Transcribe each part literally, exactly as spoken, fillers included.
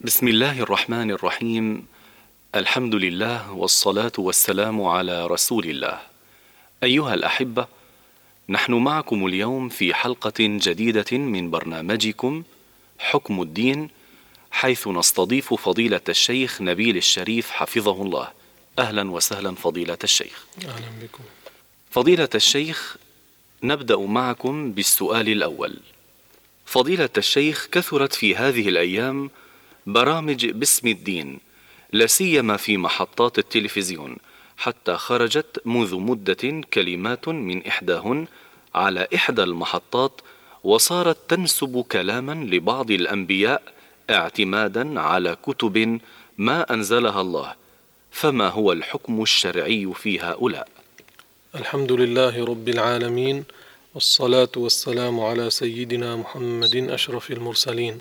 بسم الله الرحمن الرحيم. الحمد لله والصلاة والسلام على رسول الله. أيها الأحبة، نحن معكم اليوم في حلقة جديدة من برنامجكم حكم الدين، حيث نستضيف فضيلة الشيخ نبيل الشريف حفظه الله. أهلا وسهلا فضيلة الشيخ. أهلا بكم فضيلة الشيخ، نبدأ معكم بالسؤال الأول. فضيلة الشيخ، كثرت في هذه الأيام برامج باسم الدين، لا سيما في محطات التلفزيون، حتى خرجت منذ مدة كلمات من إحداهن على إحدى المحطات، وصارت تنسب كلاما لبعض الأنبياء اعتمادا على كتب ما أنزلها الله، فما هو الحكم الشرعي في هؤلاء؟ الحمد لله رب العالمين، والصلاة والسلام على سيدنا محمد أشرف المرسلين.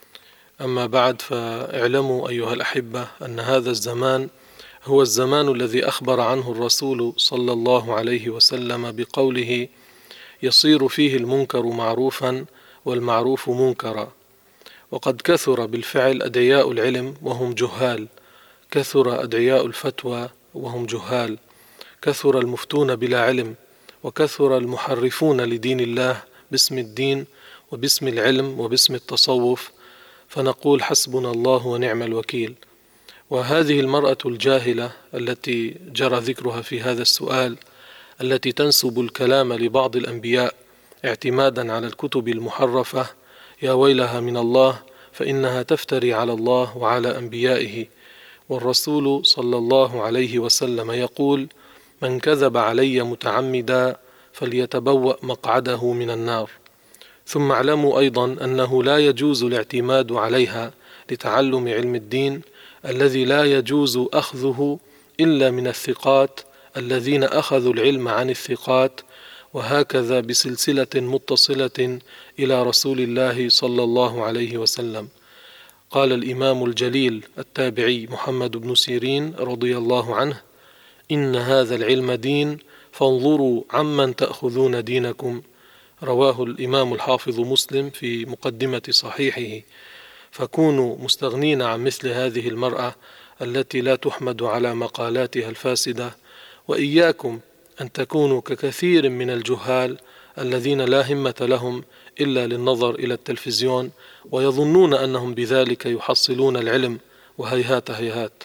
أما بعد، فاعلموا أيها الأحبة أن هذا الزمان هو الزمان الذي أخبر عنه الرسول صلى الله عليه وسلم بقوله: يصير فيه المنكر معروفا والمعروف منكرا. وقد كثر بالفعل أدعياء العلم وهم جهال، كثر أدعياء الفتوى وهم جهال، كثر المفتون بلا علم، وكثر المحرفون لدين الله باسم الدين وباسم العلم وباسم التصوف، فنقول حسبنا الله ونعم الوكيل. وهذه المرأة الجاهلة التي جرى ذكرها في هذا السؤال، التي تنسب الكلام لبعض الأنبياء اعتمادا على الكتب المحرفة، يا ويلها من الله، فإنها تفتري على الله وعلى أنبيائه. والرسول صلى الله عليه وسلم يقول: من كذب علي متعمدا فليتبوأ مقعده من النار. ثم اعلموا أيضا أنه لا يجوز الاعتماد عليها لتعلم علم الدين، الذي لا يجوز أخذه إلا من الثقات الذين أخذوا العلم عن الثقات، وهكذا بسلسلة متصلة إلى رسول الله صلى الله عليه وسلم. قال الإمام الجليل التابعي محمد بن سيرين رضي الله عنه: إن هذا العلم دين، فانظروا عمن تأخذون دينكم. رواه الإمام الحافظ مسلم في مقدمة صحيحه. فكونوا مستغنين عن مثل هذه المرأة التي لا تحمد على مقالاتها الفاسدة، وإياكم أن تكونوا ككثير من الجهال الذين لا همة لهم إلا للنظر إلى التلفزيون، ويظنون أنهم بذلك يحصلون العلم، وهيهات هيهات.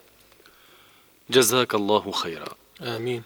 جزاك الله خيرا. آمين.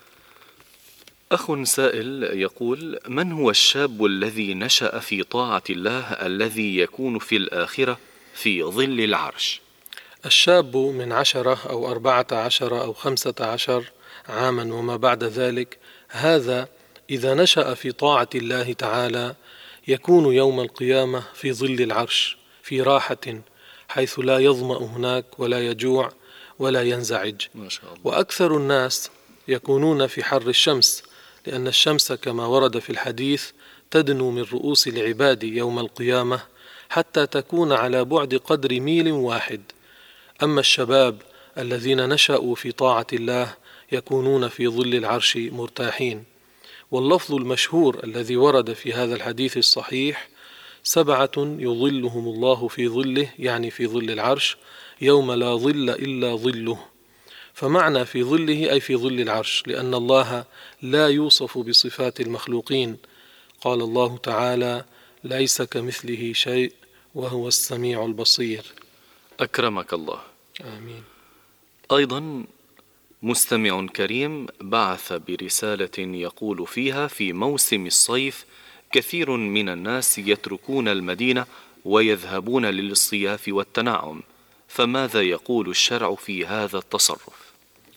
أخ سائل يقول: من هو الشاب الذي نشأ في طاعة الله الذي يكون في الآخرة في ظل العرش؟ الشاب من عشرة أو أربعة عشر أو خمسة عشر عاما وما بعد ذلك، هذا إذا نشأ في طاعة الله تعالى يكون يوم القيامة في ظل العرش في راحة، حيث لا يظمأ هناك ولا يجوع ولا ينزعج. ما شاء الله. وأكثر الناس يكونون في حر الشمس، لأن الشمس كما ورد في الحديث تدنو من رؤوس العباد يوم القيامة حتى تكون على بعد قدر ميل واحد. أما الشباب الذين نشأوا في طاعة الله يكونون في ظل العرش مرتاحين. واللفظ المشهور الذي ورد في هذا الحديث الصحيح: سبعة يظلهم الله في ظله، يعني في ظل العرش، يوم لا ظل إلا ظله. فمعنى في ظله أي في ظل العرش، لأن الله لا يوصف بصفات المخلوقين. قال الله تعالى: ليس كمثله شيء وهو السميع البصير. أكرمك الله. آمين. أيضا مستمع كريم بعث برسالة يقول فيها: في موسم الصيف كثير من الناس يتركون المدينة ويذهبون للاصطياف والتنعم، فماذا يقول الشرع في هذا التصرف؟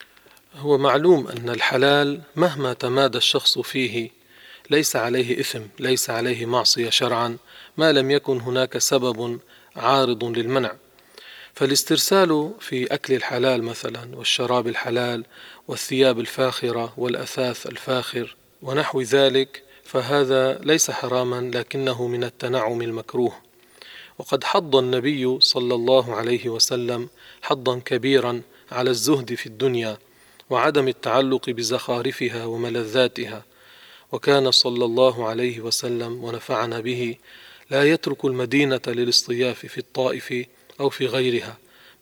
هو معلوم أن الحلال مهما تمادى الشخص فيه ليس عليه إثم، ليس عليه معصية شرعا، ما لم يكن هناك سبب عارض للمنع. فالاسترسال في أكل الحلال مثلا، والشراب الحلال، والثياب الفاخرة، والأثاث الفاخر ونحو ذلك، فهذا ليس حراما، لكنه من التنعم المكروه. وقد حض النبي صلى الله عليه وسلم حضا كبيرا على الزهد في الدنيا وعدم التعلق بزخارفها وملذاتها. وكان صلى الله عليه وسلم ونفعنا به لا يترك المدينة للاصطياف في الطائف أو في غيرها،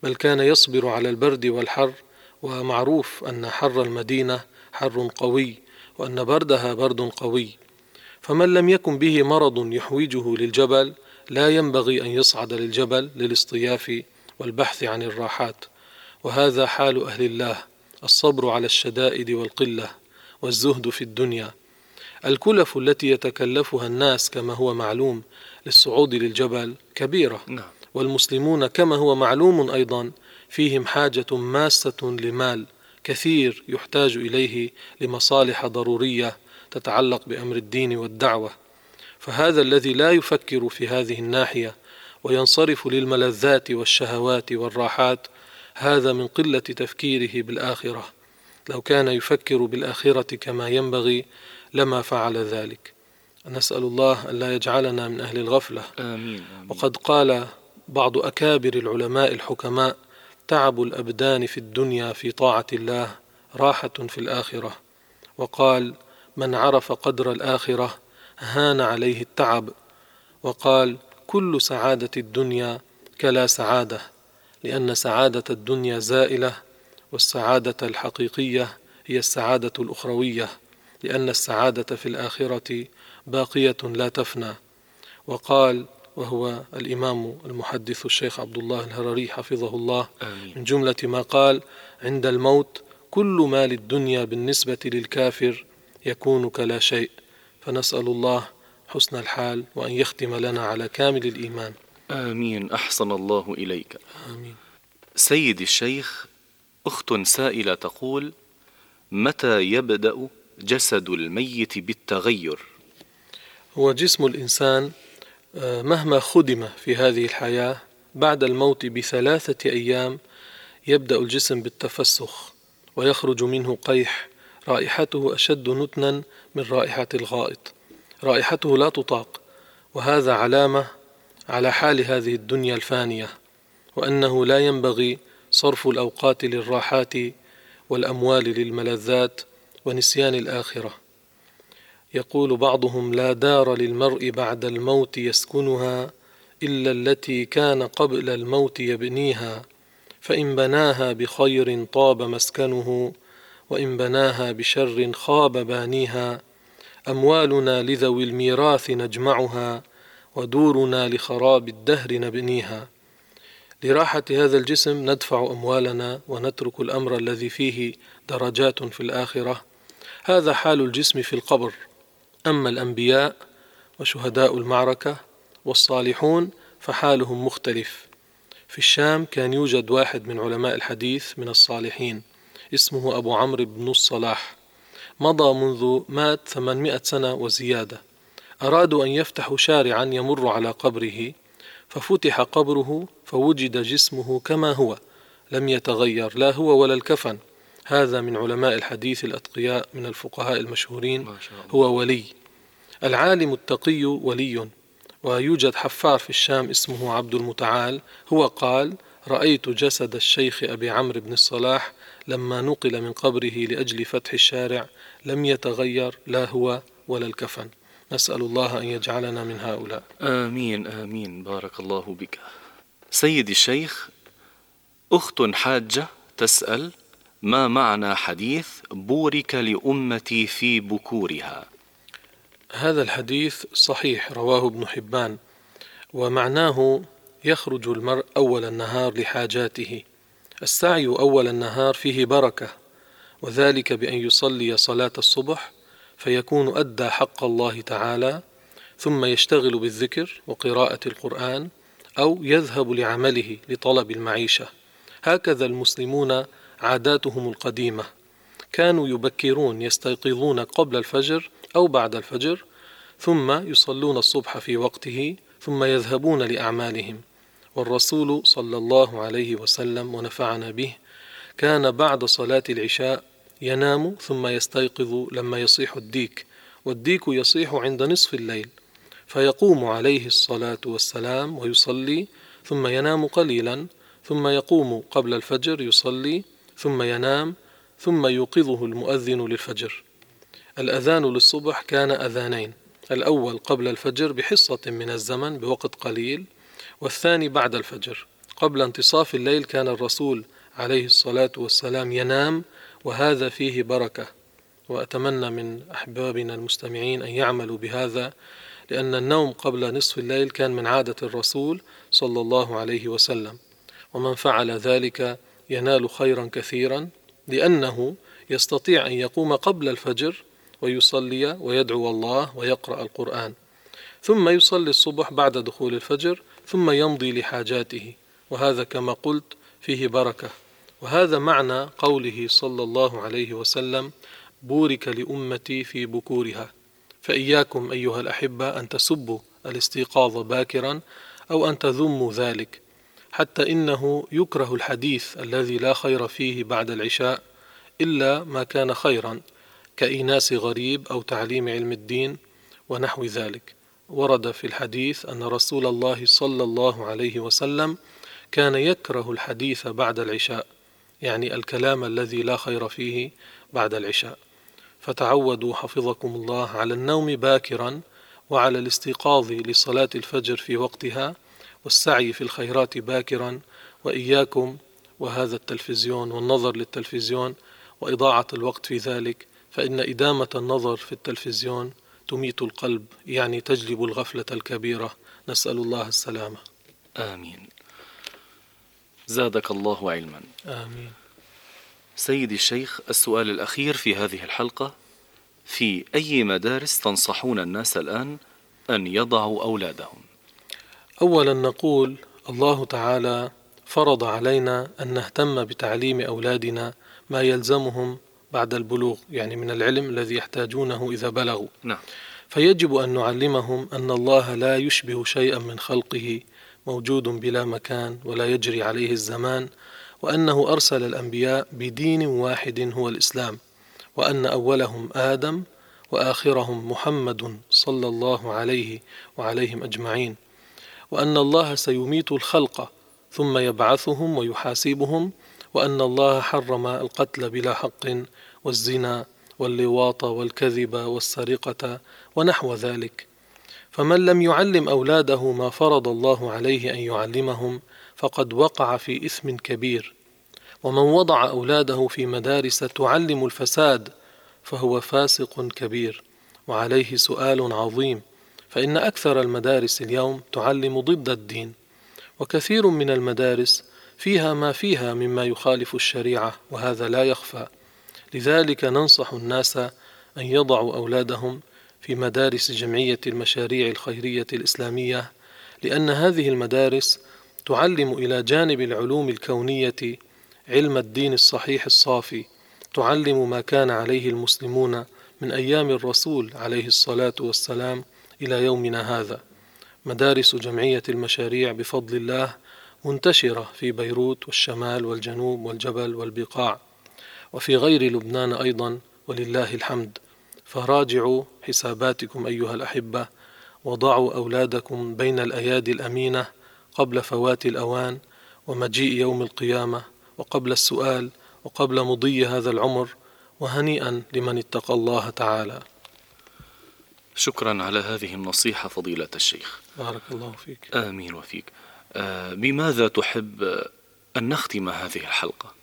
بل كان يصبر على البرد والحر، ومعروف أن حر المدينة حر قوي، وأن بردها برد قوي، فمن لم يكن به مرض يحوجه للجبل لا ينبغي أن يصعد للجبل للاصطياف والبحث عن الراحات. وهذا حال أهل الله، الصبر على الشدائد والقلة والزهد في الدنيا. الكلف التي يتكلفها الناس كما هو معلوم للصعود للجبل كبيرة، نعم. والمسلمون كما هو معلوم أيضا فيهم حاجة ماسة لمال كثير يحتاج إليه لمصالح ضرورية تتعلق بأمر الدين والدعوة. فهذا الذي لا يفكر في هذه الناحية وينصرف للملذات والشهوات والراحات، هذا من قلة تفكيره بالآخرة. لو كان يفكر بالآخرة كما ينبغي لما فعل ذلك. نسأل الله أن لا يجعلنا من أهل الغفلة. آمين. آمين. وقد قال بعض أكابر العلماء الحكماء: تعب الأبدان في الدنيا في طاعة الله راحة في الآخرة. وقال: من عرف قدر الآخرة هان عليه التعب. وقال: كل سعادة الدنيا كلا سعادة، لأن سعادة الدنيا زائلة، والسعادة الحقيقية هي السعادة الأخروية، لأن السعادة في الآخرة باقية لا تفنى. وقال، وهو الإمام المحدث الشيخ عبد الله الهرري حفظه الله: آمين. من جملة ما قال: عند الموت كل ما للدنيا بالنسبة للكافر يكون كلا شيء. فنسأل الله حسن الحال، وأن يختم لنا على كامل الإيمان. آمين. أحسن الله إليك. آمين. سيدي الشيخ، أخت سائلة تقول: متى يبدأ جسد الميت بالتغير؟ هو جسم الإنسان مهما خدم في هذه الحياة بعد الموت بثلاثة أيام يبدأ الجسم بالتفسخ، ويخرج منه قيح رائحته أشد نتنا من رائحة الغائط، رائحته لا تطاق. وهذا علامة على حال هذه الدنيا الفانية، وأنه لا ينبغي صرف الأوقات للراحات والأموال للملذات ونسيان الآخرة. يقول بعضهم: لا دار للمرء بعد الموت يسكنها إلا التي كان قبل الموت يبنيها، فإن بناها بخير طاب مسكنه، وإن بناها بشر خاب بانيها. أموالنا لذوي الميراث نجمعها، ودورنا لخراب الدهر نبنيها. لراحة هذا الجسم ندفع أموالنا ونترك الأمر الذي فيه درجات في الآخرة. هذا حال الجسم في القبر. أما الأنبياء وشهداء المعركة والصالحون فحالهم مختلف. في الشام كان يوجد واحد من علماء الحديث من الصالحين اسمه أبو عمرو بن الصلاح، مضى منذ مات ثمانمائة سنة وزيادة. أرادوا أن يفتحوا شارعا يمر على قبره، ففتح قبره فوجد جسمه كما هو لم يتغير، لا هو ولا الكفن. هذا من علماء الحديث الأتقياء من الفقهاء المشهورين، هو ولي. العالم التقي ولي. ويوجد حفار في الشام اسمه عبد المتعال، هو قال: رأيت جسد الشيخ أبي عمرو بن الصلاح لما نقل من قبره لأجل فتح الشارع لم يتغير، لا هو ولا الكفن. نسأل الله أن يجعلنا من هؤلاء. آمين. آمين. بارك الله بك. سيدي الشيخ، أخت حاجة تسأل: ما معنى حديث بورك لأمتي في بكورها؟ هذا الحديث صحيح، رواه ابن حبان، ومعناه: يخرج المرء أول النهار لحاجاته. السعي أول النهار فيه بركة، وذلك بأن يصلي صلاة الصبح فيكون أدى حق الله تعالى، ثم يشتغل بالذكر وقراءة القرآن، أو يذهب لعمله لطلب المعيشة. هكذا المسلمون عاداتهم القديمة، كانوا يبكرون، يستيقظون قبل الفجر أو بعد الفجر، ثم يصلون الصبح في وقته، ثم يذهبون لأعمالهم. والرسول صلى الله عليه وسلم ونفعنا به كان بعد صلاة العشاء ينام ثم يستيقظ لما يصيح الديك، والديك يصيح عند نصف الليل، فيقوم عليه الصلاة والسلام ويصلي، ثم ينام قليلا، ثم يقوم قبل الفجر يصلي، ثم ينام، ثم يوقظه المؤذن للفجر. الأذان للصبح كان أذانين: الأول قبل الفجر بحصة من الزمن بوقت قليل، والثاني بعد الفجر قبل انتصاف الليل كان الرسول عليه الصلاة والسلام ينام، وهذا فيه بركة، وأتمنى من أحبابنا المستمعين أن يعملوا بهذا، لأن النوم قبل نصف الليل كان من عادة الرسول صلى الله عليه وسلم، ومن فعل ذلك ينال خيرا كثيرا، لأنه يستطيع أن يقوم قبل الفجر ويصلي ويدعو الله ويقرأ القرآن، ثم يصلي الصبح بعد دخول الفجر، ثم يمضي لحاجاته، وهذا كما قلت فيه بركة. وهذا معنى قوله صلى الله عليه وسلم: بورك لأمتي في بكورها. فإياكم أيها الأحبة أن تسبوا الاستيقاظ باكرا أو أن تذموا ذلك، حتى إنه يكره الحديث الذي لا خير فيه بعد العشاء إلا ما كان خيرا، كإيناس غريب أو تعليم علم الدين ونحو ذلك. ورد في الحديث أن رسول الله صلى الله عليه وسلم كان يكره الحديث بعد العشاء، يعني الكلام الذي لا خير فيه بعد العشاء. فتعودوا حفظكم الله على النوم باكرا، وعلى الاستيقاظ لصلاة الفجر في وقتها، والسعي في الخيرات باكرا، وإياكم وهذا التلفزيون والنظر للتلفزيون وإضاعة الوقت في ذلك، فإن إدامة النظر في التلفزيون تميت القلب، يعني تجلب الغفلة الكبيرة، نسأل الله السلامة. آمين. زادك الله علما. آمين. سيدي الشيخ، السؤال الأخير في هذه الحلقة: في أي مدارس تنصحون الناس الآن أن يضعوا أولادهم؟ أولا نقول الله تعالى فرض علينا أن نهتم بتعليم أولادنا ما يلزمهم بعد البلوغ، يعني من العلم الذي يحتاجونه إذا بلغوا. نعم. فيجب أن نعلمهم أن الله لا يشبه شيئا من خلقه، موجود بلا مكان ولا يجري عليه الزمان، وأنه أرسل الأنبياء بدين واحد هو الإسلام، وأن أولهم آدم وآخرهم محمد صلى الله عليه وعليهم أجمعين، وأن الله سيميت الخلق ثم يبعثهم ويحاسبهم، وأن الله حرم القتل بلا حق والزنا واللواط والكذب والسرقة ونحو ذلك. فمن لم يعلم أولاده ما فرض الله عليه أن يعلمهم فقد وقع في إثم كبير، ومن وضع أولاده في مدارس تعلم الفساد فهو فاسق كبير، وعليه سؤال عظيم، فإن أكثر المدارس اليوم تعلم ضد الدين، وكثير من المدارس فيها ما فيها مما يخالف الشريعة، وهذا لا يخفى. لذلك ننصح الناس أن يضعوا أولادهم في مدارس جمعية المشاريع الخيرية الإسلامية، لأن هذه المدارس تعلم إلى جانب العلوم الكونية علم الدين الصحيح الصافي، تعلم ما كان عليه المسلمون من أيام الرسول عليه الصلاة والسلام إلى يومنا هذا. مدارس جمعية المشاريع بفضل الله منتشرة في بيروت والشمال والجنوب والجبل والبقاع، وفي غير لبنان أيضا ولله الحمد. فراجعوا حساباتكم أيها الأحبة، وضعوا أولادكم بين الأيادي الأمينة قبل فوات الأوان ومجيء يوم القيامة، وقبل السؤال، وقبل مضي هذا العمر، وهنيئا لمن اتقى الله تعالى. شكرا على هذه النصيحة فضيلة الشيخ. بارك الله فيك. آمين وفيك. آه بماذا تحب أن نختم هذه الحلقة؟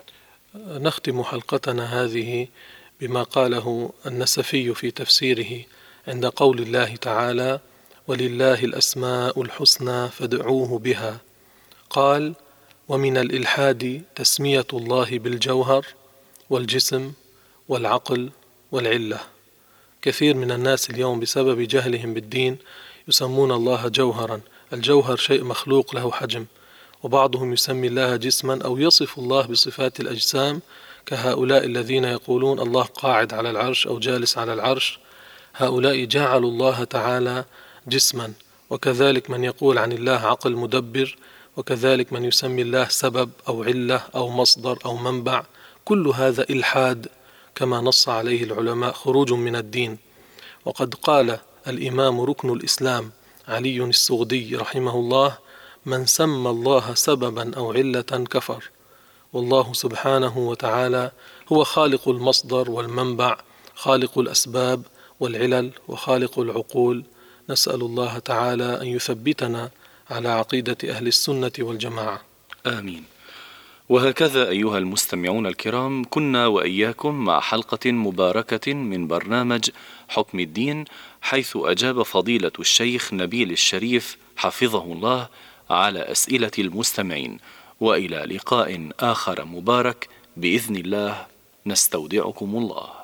نختم حلقتنا هذه بما قاله النسفي في تفسيره عند قول الله تعالى: ولله الأسماء الحسنى فادعوه بها. قال: ومن الإلحاد تسمية الله بالجوهر والجسم والعقل والعلة. كثير من الناس اليوم بسبب جهلهم بالدين يسمون الله جوهرا. الجوهر شيء مخلوق له حجم، وبعضهم يسمي الله جسما أو يصف الله بصفات الأجسام، كهؤلاء الذين يقولون الله قاعد على العرش أو جالس على العرش. هؤلاء جعلوا الله تعالى جسما. وكذلك من يقول عن الله عقل مدبر، وكذلك من يسمي الله سبب أو علة أو مصدر أو منبع. كل هذا إلحاد كما نص عليه العلماء، خروج من الدين. وقد قال الإمام ركن الإسلام علي السغدي رحمه الله: من سمى الله سببا أو علة كفر. والله سبحانه وتعالى هو خالق المصدر والمنبع، خالق الأسباب والعلل، وخالق العقول. نسأل الله تعالى أن يثبتنا على عقيدة أهل السنة والجماعة. آمين. وهكذا أيها المستمعون الكرام، كنا وإياكم مع حلقة مباركة من برنامج حكم الدين، حيث أجاب فضيلة الشيخ نبيل الشريف حفظه الله على أسئلة المستمعين. وإلى لقاء آخر مبارك بإذن الله، نستودعكم الله.